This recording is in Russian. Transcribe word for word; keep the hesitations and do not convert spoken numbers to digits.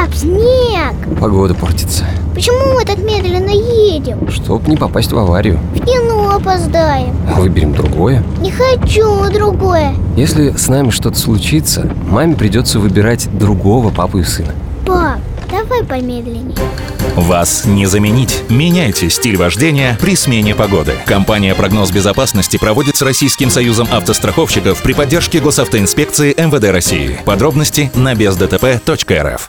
снег. Погода портится. Почему мы так медленно едем? Чтоб не попасть в аварию. В кино опоздаем. Выберем другое. Не хочу другое. Если с нами что-то случится, маме придется выбирать другого папу и сына. Пап, давай помедленнее. Вас не заменить. Меняйте стиль вождения при смене погоды. Компания «Прогноз безопасности» проводит с Российским союзом автостраховщиков при поддержке Госавтоинспекции эм вэ дэ России. Подробности на без дэ тэ пэ точка эр эф.